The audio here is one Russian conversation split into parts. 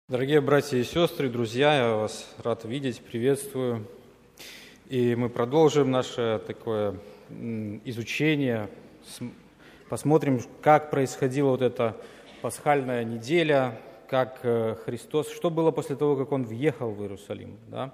Дорогие братья и сестры, друзья, я вас рад видеть, приветствую. И мы продолжим наше такое изучение, посмотрим, как происходила вот эта пасхальная неделя, как Христос, что было после того, как Он въехал в Иерусалим. Да?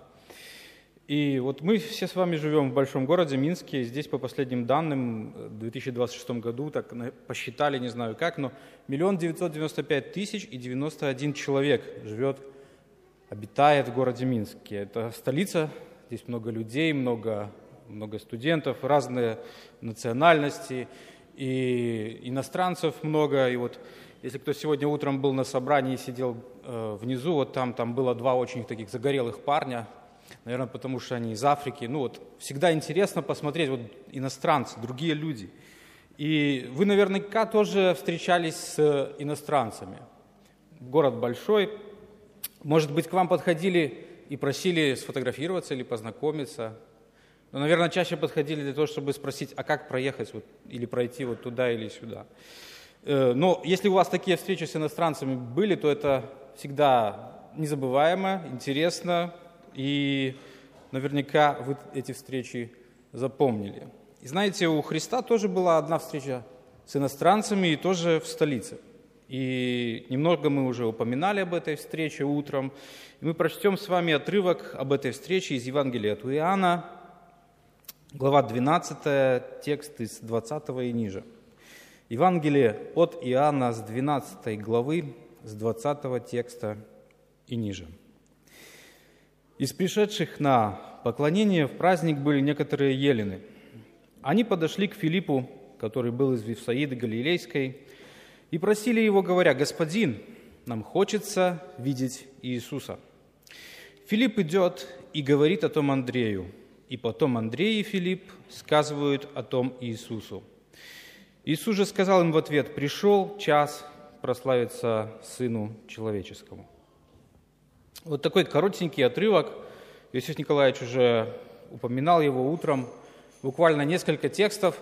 И вот мы все с вами живем в большом городе Минске, и здесь по последним данным в 2026 году, так посчитали, не знаю как, но 1 995 091 человек обитает в городе Минске. Это столица, здесь много людей, много студентов, разные национальности, и иностранцев много. И вот если кто сегодня утром был на собрании и сидел внизу, вот там было два очень таких загорелых парня, наверное, потому что они из Африки. Всегда интересно посмотреть, иностранцы, другие люди. И вы наверняка тоже встречались с иностранцами. Город большой. Может быть, к вам подходили и просили сфотографироваться или познакомиться. Но, наверное, чаще подходили для того, чтобы спросить, а как проехать или пройти туда или сюда. Но если у вас такие встречи с иностранцами были, то это всегда незабываемо, интересно. И наверняка вы эти встречи запомнили. И знаете, у Христа тоже была одна встреча с иностранцами, и тоже в столице. И немного мы уже упоминали об этой встрече утром. И мы прочтем с вами отрывок об этой встрече из Евангелия от Иоанна, глава 12, текст из 20 и ниже. Евангелие от Иоанна с 12 главы, с 20 текста и ниже. Из пришедших на поклонение в праздник были некоторые елены. Они подошли к Филиппу, который был из Вифсаиды Галилейской, и просили его, говоря: «Господин, нам хочется видеть Иисуса». Филипп идет и говорит о том Андрею, и потом Андрей и Филипп сказывают о том Иисусу. Иисус же сказал им в ответ: «Пришел час прославиться Сыну Человеческому». Вот такой коротенький отрывок. Иосиф Николаевич уже упоминал его утром. Буквально несколько текстов.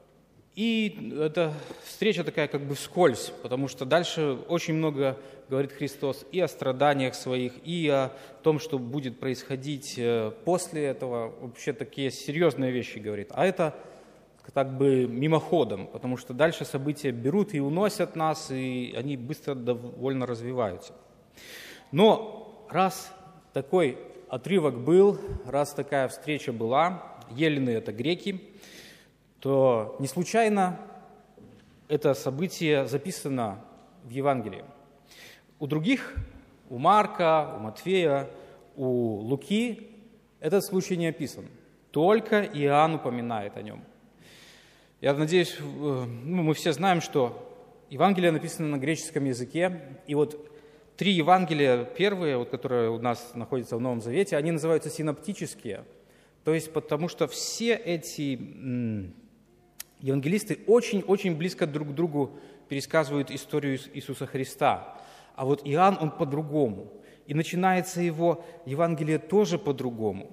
И эта встреча такая как бы вскользь, потому что дальше очень много говорит Христос и о страданиях своих, и о том, что будет происходить после этого. Вообще такие серьезные вещи говорит. А это как бы мимоходом, потому что дальше события берут и уносят нас, и они быстро довольно развиваются. Но раз такой отрывок был, раз такая встреча была, елены – это греки, то не случайно это событие записано в Евангелии. У других, у Марка, у Матфея, у Луки этот случай не описан. Только Иоанн упоминает о нем. Я надеюсь, мы все знаем, что Евангелие написано на греческом языке, и три Евангелия первые, которые у нас находятся в Новом Завете, они называются синоптические. То есть потому что все эти евангелисты очень-очень близко друг к другу пересказывают историю Иисуса Христа. А Иоанн, он по-другому. И начинается его Евангелие тоже по-другому.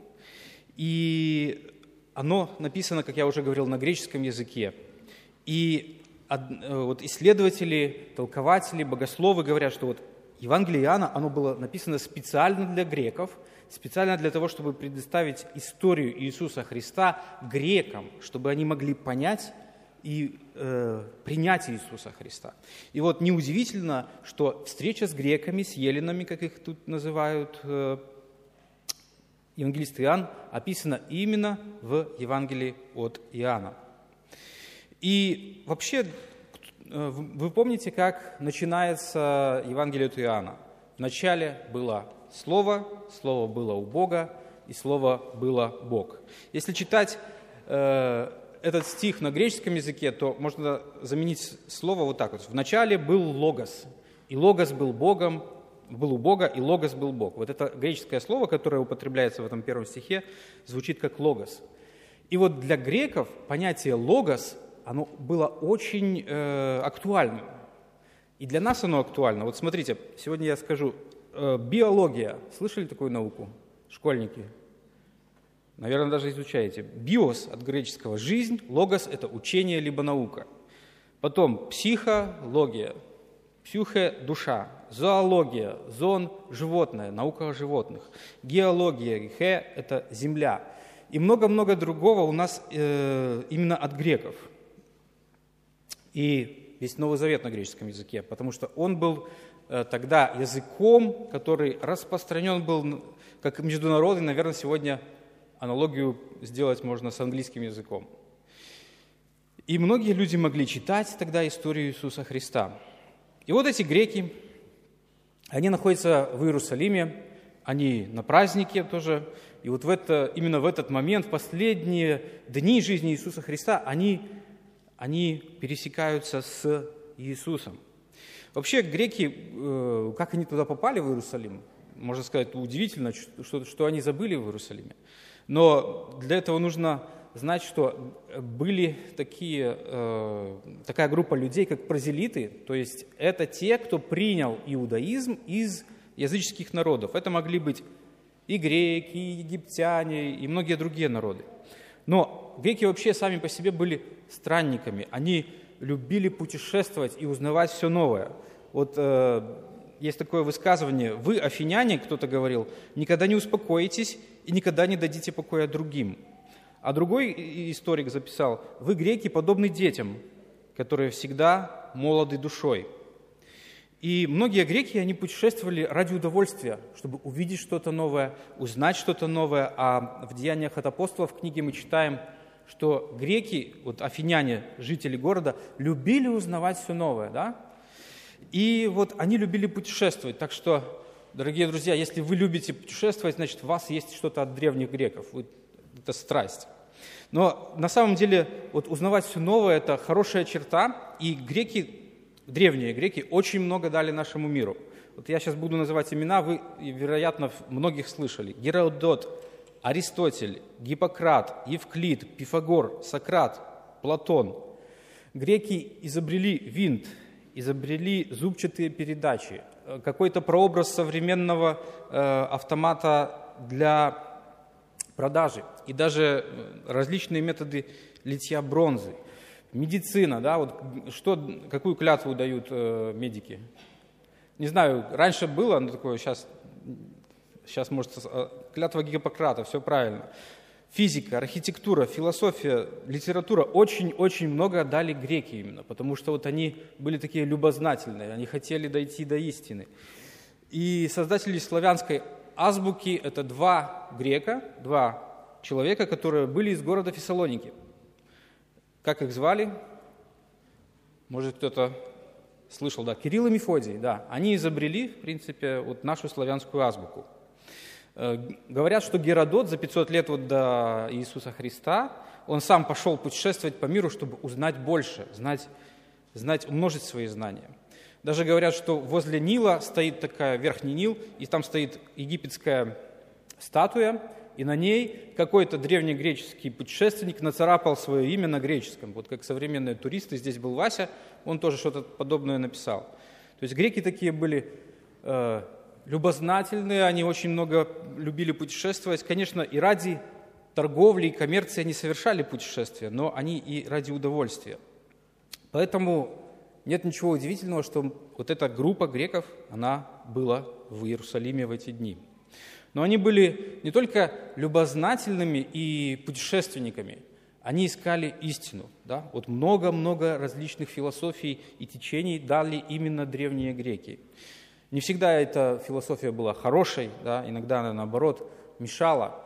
И оно написано, как я уже говорил, на греческом языке. И исследователи, толкователи, богословы говорят, что Евангелие Иоанна, оно было написано специально для греков, специально для того, чтобы предоставить историю Иисуса Христа грекам, чтобы они могли понять и принять Иисуса Христа. И неудивительно, что встреча с греками, с еленами, как их тут называют, евангелист Иоанн, описана именно в Евангелии от Иоанна. И вообще, вы помните, как начинается Евангелие от Иоанна? Вначале было Слово, Слово было у Бога, и Слово было Бог. Если читать этот стих на греческом языке, то можно заменить слово вот так вот. Вначале был Логос, и Логос был Богом, был у Бога, и Логос был Бог. Вот это греческое слово, которое употребляется в этом первом стихе, звучит как Логос. И для греков понятие Логос, оно было очень актуальным. И для нас оно актуально. Смотрите, сегодня я скажу, биология. Слышали такую науку, школьники? Наверное, даже изучаете. Биос от греческого жизнь, логос – это учение либо наука. Потом психология. Псюхе – душа, зоология, зоон – животное, наука о животных, геология, ге – это земля. И много-много другого у нас именно от греков. И есть Новый Завет на греческом языке, потому что он был тогда языком, который распространен был как международный, наверное, сегодня аналогию сделать можно с английским языком. И многие люди могли читать тогда историю Иисуса Христа. И вот эти греки, они находятся в Иерусалиме, они на празднике тоже. И вот именно в этот момент, в последние дни жизни Иисуса Христа, они пересекаются с Иисусом. Вообще греки, как они туда попали, в Иерусалим, можно сказать, удивительно, что они забыли в Иерусалиме. Но для этого нужно знать, что были такая группа людей, как прозелиты, то есть это те, кто принял иудаизм из языческих народов. Это могли быть и греки, и египтяне, и многие другие народы. Но греки вообще сами по себе были странниками. Они любили путешествовать и узнавать все новое. Вот есть такое высказывание: «Вы, афиняне, — кто-то говорил, — никогда не успокоитесь и никогда не дадите покоя другим». А другой историк записал: «Вы, греки, подобны детям, которые всегда молоды душой». И многие греки, они путешествовали ради удовольствия, чтобы увидеть что-то новое, узнать что-то новое. А в «Деяниях от апостолов» в книге мы читаем, что греки, вот афиняне, жители города, любили узнавать все новое, да? И вот они любили путешествовать. Так что, дорогие друзья, если вы любите путешествовать, значит, у вас есть что-то от древних греков. Это страсть. Но на самом деле вот узнавать все новое – это хорошая черта, и греки, древние греки, очень много дали нашему миру. Вот я сейчас буду называть имена, вы, вероятно, многих слышали. Геродот, Аристотель, Гиппократ, Евклид, Пифагор, Сократ, Платон. Греки изобрели винт, изобрели зубчатые передачи, какой-то прообраз современного автомата для продажи и даже различные методы литья бронзы. Медицина, да, вот какую клятву дают медики? Не знаю, раньше было, но такое сейчас может, клятва Гиппократа, все правильно. Физика, архитектура, философия, литература, очень-очень много дали греки именно, потому что вот они были такие любознательные, они хотели дойти до истины. И создатели славянской азбуки – это два грека, два человека, которые были из города Фессалоники. Как их звали? Может, кто-то слышал, да, Кирилл и Мефодий, да. Они изобрели, в принципе, вот нашу славянскую азбуку. Говорят, что Геродот за 500 лет вот до Иисуса Христа, он сам пошел путешествовать по миру, чтобы узнать больше, знать, умножить свои знания. Даже говорят, что возле Нила стоит такая, верхний Нил, и там стоит египетская статуя, и на ней какой-то древнегреческий путешественник нацарапал свое имя на греческом. Вот как современные туристы, здесь был Вася, он тоже что-то подобное написал. То есть греки такие были любознательные, они очень много любили путешествовать. Конечно, и ради торговли и коммерции они совершали путешествия, но они и ради удовольствия. Поэтому нет ничего удивительного, что вот эта группа греков, она была в Иерусалиме в эти дни. Но они были не только любознательными и путешественниками, они искали истину. Да? Вот много-много различных философий и течений дали именно древние греки. Не всегда эта философия была хорошей, да? Иногда она, наоборот, мешала.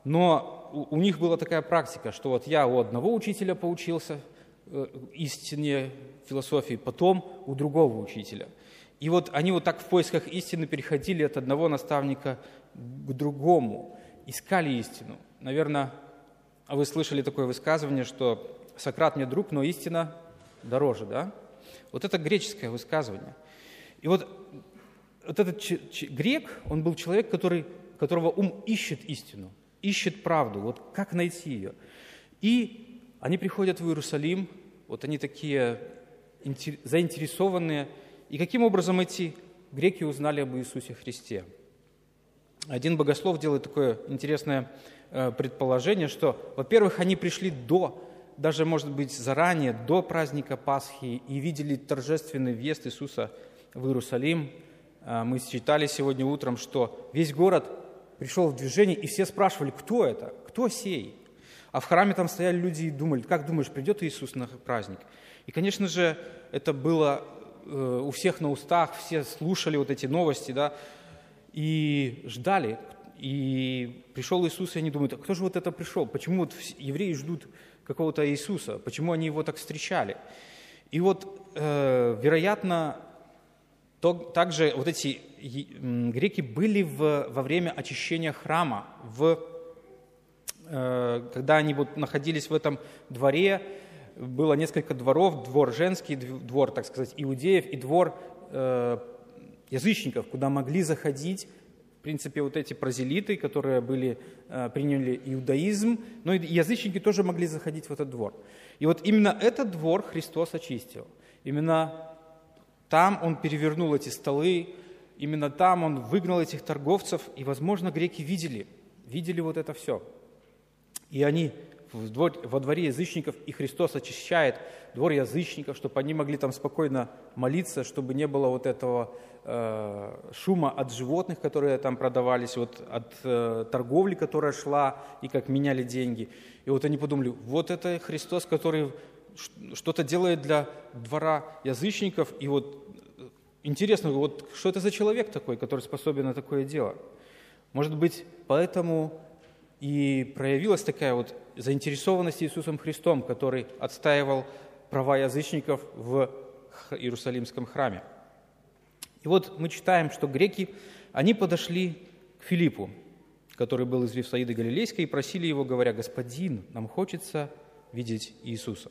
Но у них была такая практика, что вот я у одного учителя поучился истине философии, потом у другого учителя. И вот они вот так в поисках истины переходили от одного наставника к другому, искали истину. Наверное, вы слышали такое высказывание, что «Сократ мне друг, но истина дороже», да? Вот это греческое высказывание. И вот этот грек, он был человек, которого ум ищет истину, ищет правду, вот как найти ее. И они приходят в Иерусалим, вот они такие заинтересованные. И каким образом эти греки узнали об Иисусе Христе? Один богослов делает такое интересное предположение, что, во-первых, они пришли даже, может быть, заранее, до праздника Пасхи и видели торжественный въезд Иисуса в Иерусалим. Мы читали сегодня утром, что весь город пришел в движение, и все спрашивали, кто это, кто сей? А в храме там стояли люди и думали, как думаешь, придет Иисус на праздник? И, конечно же, это было у всех на устах, все слушали вот эти новости, да, и ждали. И пришел Иисус, и они думают, а кто же вот это пришел? Почему вот евреи ждут какого-то Иисуса? Почему они его так встречали? И вот, вероятно, также вот эти греки были во время очищения храма, когда они вот находились в этом дворе, было несколько дворов, двор женский, двор, так сказать, иудеев и двор язычников, куда могли заходить, в принципе, вот эти прозелиты, которые приняли иудаизм, но и язычники тоже могли заходить в этот двор. И вот именно этот двор Христос очистил. Именно там Он перевернул эти столы, именно там Он выгнал этих торговцев, и, возможно, греки видели вот это все. И они во дворе язычников, и Христос очищает двор язычников, чтобы они могли там спокойно молиться, чтобы не было вот этого шума от животных, которые там продавались, вот от торговли, которая шла, и как меняли деньги. И вот они подумали, вот это Христос, который что-то делает для двора язычников, и вот интересно, вот что это за человек такой, который способен на такое дело? Может быть, поэтому и проявилась такая вот заинтересованность Иисусом Христом, который отстаивал права язычников в Иерусалимском храме. И вот мы читаем, что греки, они подошли к Филиппу, который был из Вифсаиды Галилейской, и просили его, говоря, «Господин, нам хочется видеть Иисуса».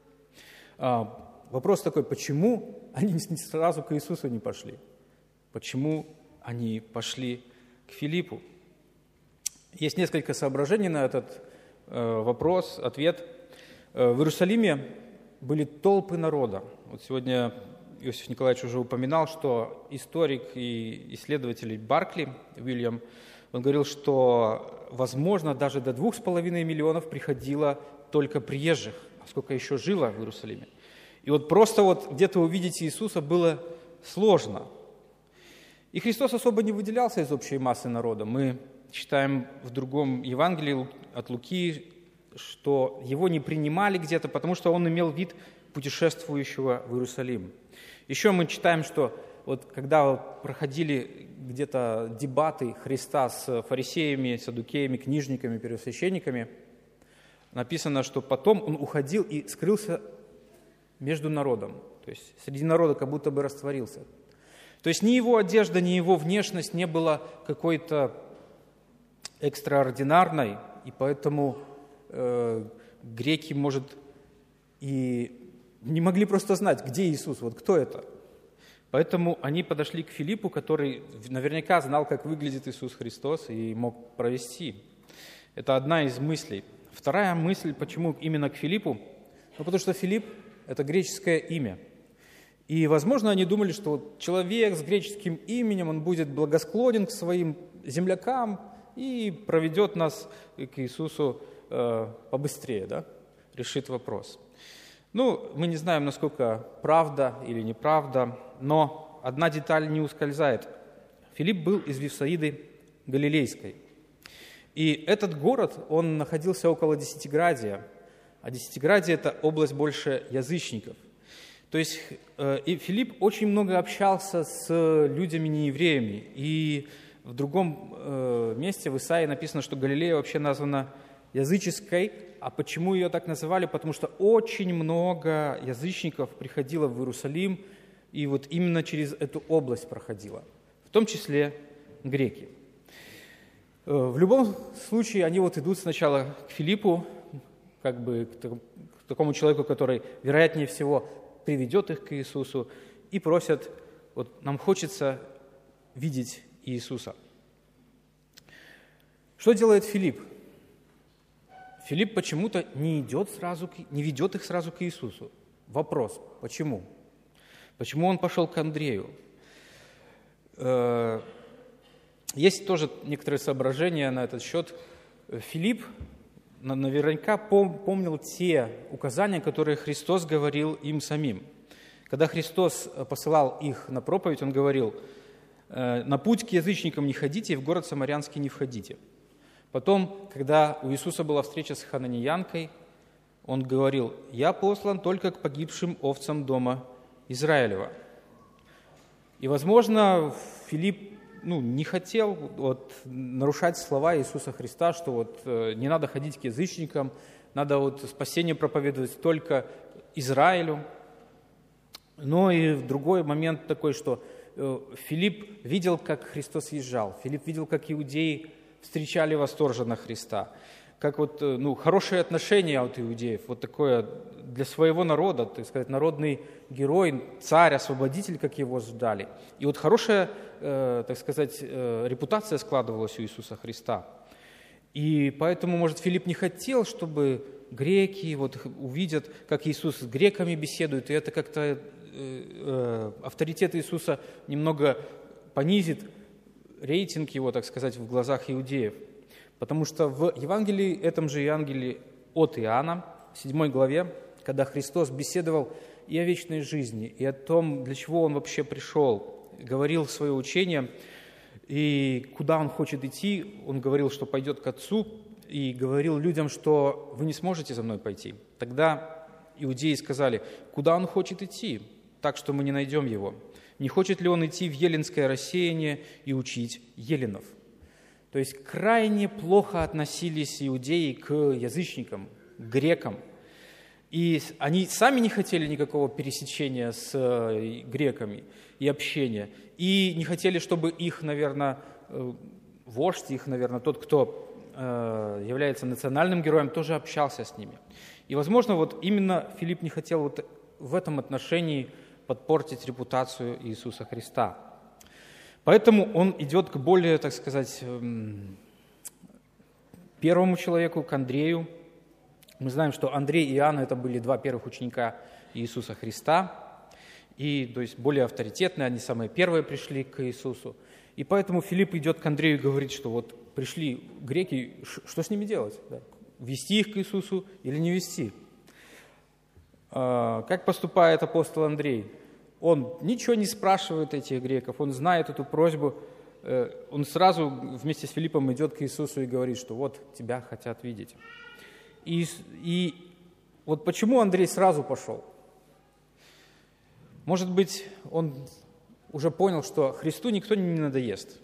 Вопрос такой, почему они сразу к Иисусу не пошли? Почему они пошли к Филиппу? Есть несколько соображений на этот вопрос, ответ. В Иерусалиме были толпы народа. Вот сегодня Иосиф Николаевич уже упоминал, что историк и исследователь Баркли, Уильям, он говорил, что, возможно, даже до 2,5 миллионов приходило только приезжих, а сколько еще жило в Иерусалиме. И вот просто вот где-то увидеть Иисуса было сложно. И Христос особо не выделялся из общей массы народа. Мы читаем в другом Евангелии от Луки, что его не принимали где-то, потому что он имел вид путешествующего в Иерусалим. Еще мы читаем, что вот когда проходили где-то дебаты Христа с фарисеями, саддукеями, книжниками, первосвященниками, написано, что потом он уходил и скрылся между народом, то есть среди народа как будто бы растворился. То есть ни его одежда, ни его внешность не была какой-то экстраординарной, и поэтому греки, может, и не могли просто знать, где Иисус, вот кто это. Поэтому они подошли к Филиппу, который наверняка знал, как выглядит Иисус Христос, и мог провести. Это одна из мыслей. Вторая мысль, почему именно к Филиппу? Ну, потому что Филипп – это греческое имя. И, возможно, они думали, что человек с греческим именем, он будет благосклонен к своим землякам и проведет нас к Иисусу побыстрее, да? Решит вопрос. Ну, мы не знаем, насколько правда или неправда, но одна деталь не ускользает. Филипп был из Вифсаиды Галилейской. И этот город, он находился около Десятиградия, а Десятиградие – это область больше язычников. То есть и Филипп очень много общался с людьми неевреями. И в другом месте в Исаии написано, что Галилея вообще названа языческой. А почему ее так называли? Потому что очень много язычников приходило в Иерусалим, и вот именно через эту область проходило, в том числе греки. В любом случае, они вот идут сначала к Филиппу, как бы к такому человеку, который, вероятнее всего, приведет их к Иисусу, и просят, вот нам хочется видеть Иисуса. Что делает Филипп? Филипп почему-то не ведет их сразу к Иисусу. Вопрос, почему? Почему он пошел к Андрею? Есть тоже некоторые соображения на этот счет. Филипп наверняка помнил те указания, которые Христос говорил им самим. Когда Христос посылал их на проповедь, Он говорил: «На путь к язычникам не ходите, и в город Самарянский не входите». Потом, когда у Иисуса была встреча с хананиянкой, Он говорил: «Я послан только к погибшим овцам дома Израилева». И, возможно, Филипп не хотел нарушать слова Иисуса Христа, что не надо ходить к язычникам, надо спасение проповедовать только Израилю. Но и в другой момент такой, что Филипп видел, как Христос езжал, Филипп видел, как иудеи встречали восторженно Христа, как хорошие отношения от иудеев, такое для своего народа, так сказать, народный герой, царь, освободитель, как его ждали. И хорошая, так сказать, репутация складывалась у Иисуса Христа. И поэтому, может, Филипп не хотел, чтобы греки увидят, как Иисус с греками беседует, и это как-то авторитет Иисуса немного понизит рейтинг его, так сказать, в глазах иудеев. Потому что в Евангелии, этом же Евангелии от Иоанна, в 7 главе, когда Христос беседовал и о вечной жизни, и о том, для чего Он вообще пришел, говорил свое учение, и куда Он хочет идти, Он говорил, что пойдет к Отцу, и говорил людям, что вы не сможете за мной пойти. Тогда иудеи сказали: куда Он хочет идти, так что мы не найдем Его? Не хочет ли Он идти в еленское рассеяние и учить еленов? То есть крайне плохо относились иудеи к язычникам, к грекам. И они сами не хотели никакого пересечения с греками и общения. И не хотели, чтобы их, наверное, вождь, тот, кто является национальным героем, тоже общался с ними. И, возможно, именно Филипп не хотел в этом отношении подпортить репутацию Иисуса Христа. Поэтому он идет к более, так сказать, первому человеку, к Андрею. Мы знаем, что Андрей и Иоанн – это были два первых ученика Иисуса Христа, и, то есть, более авторитетные, они самые первые пришли к Иисусу. И поэтому Филипп идет к Андрею и говорит, что пришли греки, что с ними делать? Да? Вести их к Иисусу или не вести? Как поступает апостол Андрей? Он ничего не спрашивает этих греков, он знает эту просьбу, он сразу вместе с Филиппом идет к Иисусу и говорит, что тебя хотят видеть. И почему Андрей сразу пошел? Может быть, он уже понял, что Христу никто не надоест.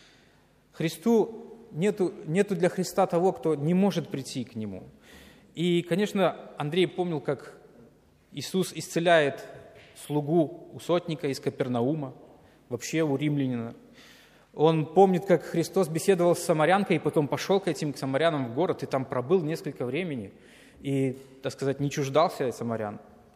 Нету для Христа того, кто не может прийти к Нему. И, конечно, Андрей помнил, как Иисус исцеляет слугу у сотника из Капернаума, вообще у римлянина. Он помнит, как Христос беседовал с самарянкой, и потом пошел к самарянам в город, и там пробыл несколько времени, и, так сказать, не чуждался самарян.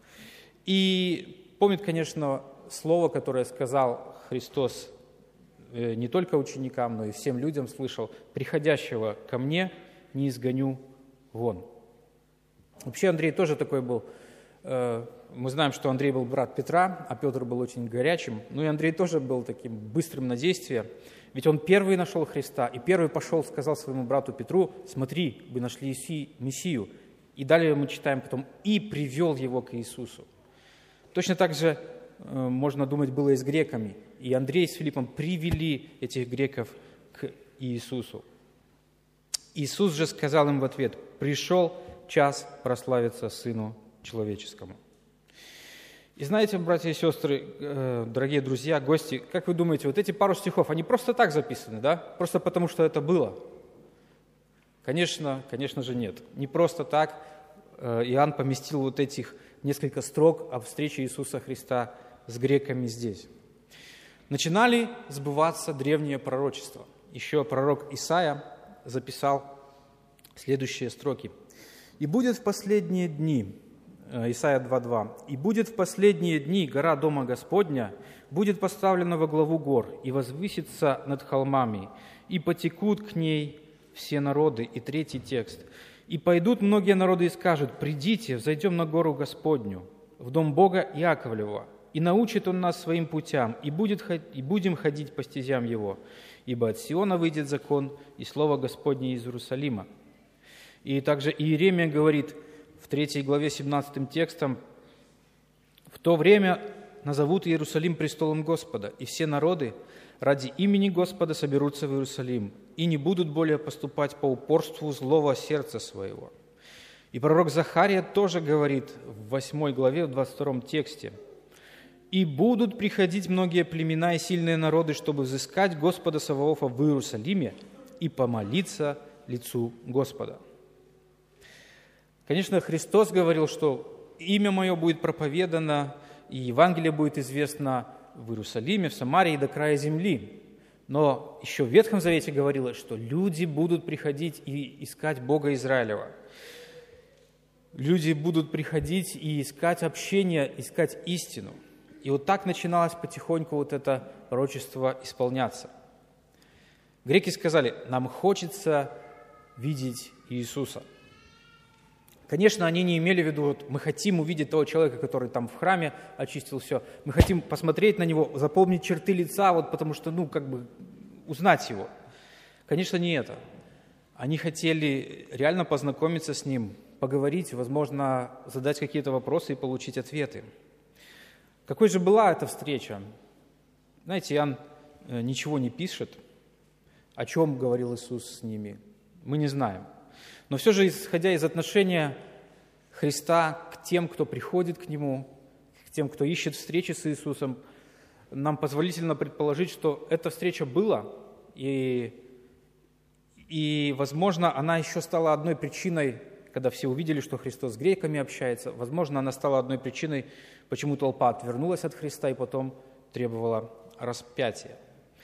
И помнит, конечно, слово, которое сказал Христос не только ученикам, но и всем людям слышал: «Приходящего ко мне не изгоню вон». Вообще Андрей тоже такой был. Мы знаем, что Андрей был брат Петра, а Петр был очень горячим. Ну и Андрей тоже был таким быстрым на действие. Ведь он первый нашел Христа, и первый пошел, сказал своему брату Петру: «Смотри, вы нашли Мессию». И далее мы читаем потом: «И привел его к Иисусу». Точно так же, можно думать, было и с греками. И Андрей с Филиппом привели этих греков к Иисусу. Иисус же сказал им в ответ: «Пришел час прославиться Сыну Человеческому». И знаете, братья и сестры, дорогие друзья, гости, как вы думаете, эти пару стихов, они просто так записаны, да? Просто потому, что это было? Конечно же нет. Не просто так Иоанн поместил этих несколько строк о встрече Иисуса Христа с греками здесь. Начинали сбываться древние пророчества. Еще пророк Исаия записал следующие строки. «И будет в последние дни», Исайя 2:2, «И будет в последние дни гора Дома Господня, будет поставлена во главу гор, и возвысится над холмами, и потекут к ней все народы». И третий текст. «И пойдут многие народы и скажут: придите, взойдем на гору Господню, в дом Бога Иаковлева, и научит Он нас своим путям, и будем ходить по стезям Его. Ибо от Сиона выйдет закон, и слово Господне из Иерусалима». И также Иеремия говорит в 3 главе 17 текстом: В то время назовут Иерусалим престолом Господа, и все народы ради имени Господа соберутся в Иерусалим и не будут более поступать по упорству злого сердца своего». И пророк Захария тоже говорит в 8 главе, в 22 тексте: «И будут приходить многие племена и сильные народы, чтобы взыскать Господа Саваофа в Иерусалиме и помолиться лицу Господа». Конечно, Христос говорил, что имя Мое будет проповедано, и Евангелие будет известно в Иерусалиме, в Самарии и до края земли. Но еще в Ветхом Завете говорилось, что люди будут приходить и искать Бога Израилева. Люди будут приходить и искать общение, искать истину. И вот так начиналось потихоньку вот это пророчество исполняться. Греки сказали: «Нам хочется видеть Иисуса». Конечно, они не имели в виду, вот мы хотим увидеть того человека, который там в храме очистил все. Мы хотим посмотреть на него, запомнить черты лица, вот потому что, узнать его. Конечно, не это. Они хотели реально познакомиться с ним, поговорить, возможно, задать какие-то вопросы и получить ответы. Какой же была эта встреча? Знаете, Иоанн ничего не пишет, о чем говорил Иисус с ними. Мы не знаем. Но все же, исходя из отношения Христа к тем, кто приходит к Нему, к тем, кто ищет встречи с Иисусом, нам позволительно предположить, что эта встреча была, и возможно, она еще стала одной причиной, когда все увидели, что Христос с греками общается, возможно, она стала одной причиной, почему толпа отвернулась от Христа и потом требовала распятия.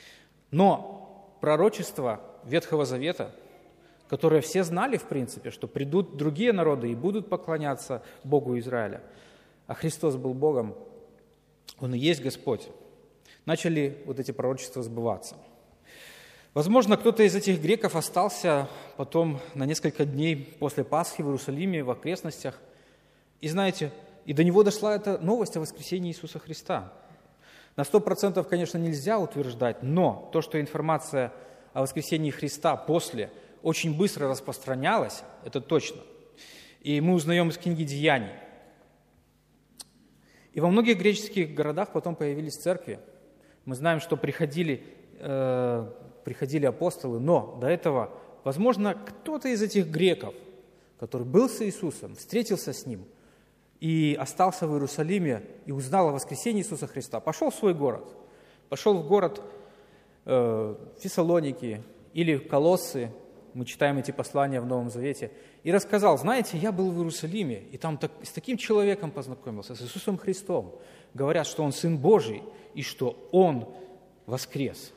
Но пророчество Ветхого Завета, которые все знали, в принципе, что придут другие народы и будут поклоняться Богу Израиля, а Христос был Богом, Он и есть Господь, начали вот эти пророчества сбываться. Возможно, кто-то из этих греков остался потом на несколько дней после Пасхи в Иерусалиме, в окрестностях, и знаете, и до него дошла эта новость о воскресении Иисуса Христа. На 100%, конечно, нельзя утверждать, но то, что информация о воскресении Христа после очень быстро распространялась, это точно. И мы узнаем из книги «Деяний». И во многих греческих городах потом появились церкви. Мы знаем, что приходили апостолы, но до этого, возможно, кто-то из этих греков, который был с Иисусом, встретился с Ним и остался в Иерусалиме и узнал о воскресении Иисуса Христа, пошел в свой город, пошел в город Фессалоники или Колоссы, мы читаем эти послания в Новом Завете, и рассказал: знаете, я был в Иерусалиме, и там с таким человеком познакомился, с Иисусом Христом. Говорят, что Он Сын Божий, и что Он воскрес.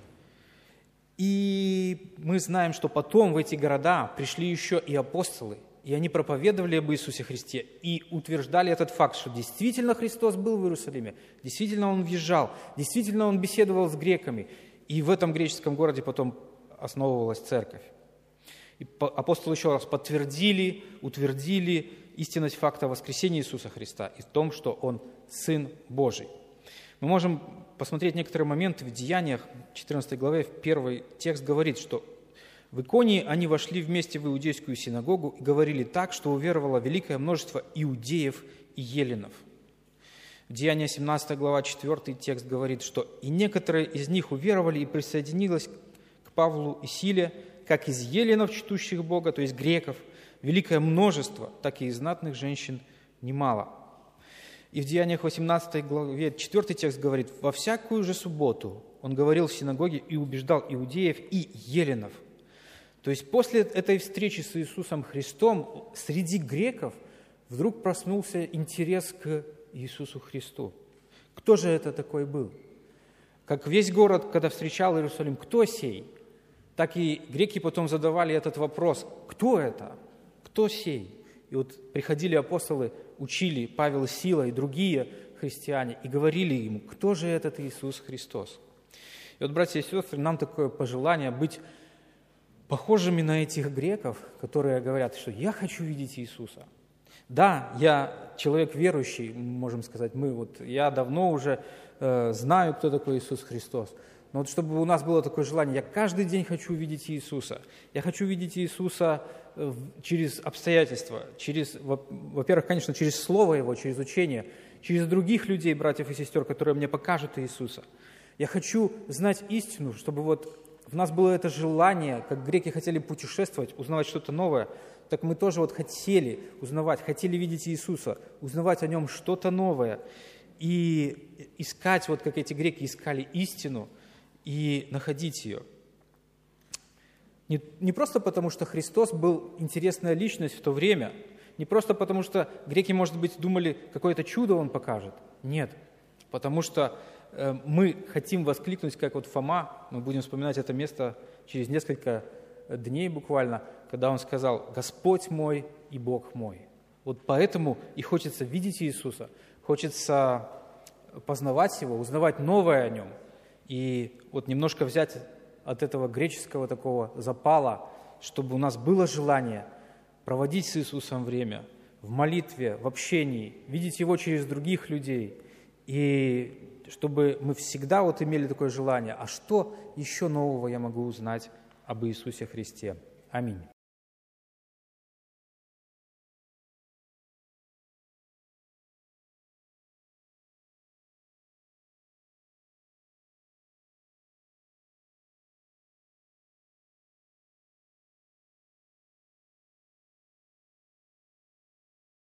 И мы знаем, что потом в эти города пришли еще и апостолы, и они проповедовали об Иисусе Христе, и утверждали этот факт, что действительно Христос был в Иерусалиме, действительно Он въезжал, действительно Он беседовал с греками, и в этом греческом городе потом основывалась церковь. И апостолы еще раз подтвердили, утвердили истинность факта воскресения Иисуса Христа и в том, что Он Сын Божий. Мы можем посмотреть некоторые моменты в Деяниях, 14 главе, в первый текст говорит, что в Иконии они вошли вместе в иудейскую синагогу и говорили так, что уверовало великое множество иудеев и еленов. В Деяния 17 глава, 4 текст говорит, что «и некоторые из них уверовали и присоединилось к Павлу и Силе, как из еленов, чтущих Бога, то есть греков, великое множество, так и из знатных женщин немало». И в Деяниях 18 главе 4 текст говорит: «Во всякую же субботу он говорил в синагоге и убеждал иудеев и еленов». То есть после этой встречи с Иисусом Христом среди греков вдруг проснулся интерес к Иисусу Христу. Кто же это такой был? Как весь город, когда встречал Иерусалим, кто сей? Так и греки потом задавали этот вопрос: кто это? Кто сей? И вот приходили апостолы, учили, Павел, Сила и другие христиане, и говорили ему: кто же этот Иисус Христос? И вот, братья и сестры, нам такое пожелание быть похожими на этих греков, которые говорят, что я хочу видеть Иисуса. Да, я человек верующий, можем сказать, я давно уже знаю, кто такой Иисус Христос. Но вот чтобы у нас было такое желание, я каждый день хочу видеть Иисуса. Я хочу видеть Иисуса через обстоятельства, во-первых, конечно, через Слово Его, через учение, через других людей, братьев и сестер, которые мне покажут Иисуса. Я хочу знать истину, чтобы вот в нас было это желание, как греки хотели путешествовать, узнавать что-то новое, так мы тоже вот хотели узнавать, хотели видеть Иисуса, узнавать о Нем что-то новое и искать, вот как эти греки искали истину и находить ее. Не просто потому, что Христос был интересная личность в то время, не просто потому, что греки, может быть, думали, какое-то чудо Он покажет. Нет, потому что мы хотим воскликнуть, как вот Фома, мы будем вспоминать это место через несколько дней буквально, когда он сказал: «Господь мой и Бог мой». Вот поэтому и хочется видеть Иисуса, хочется познавать Его, узнавать новое о Нем. И вот немножко взять от этого греческого такого запала, чтобы у нас было желание проводить с Иисусом время в молитве, в общении, видеть Его через других людей, и чтобы мы всегда вот имели такое желание: а что еще нового я могу узнать об Иисусе Христе? Аминь.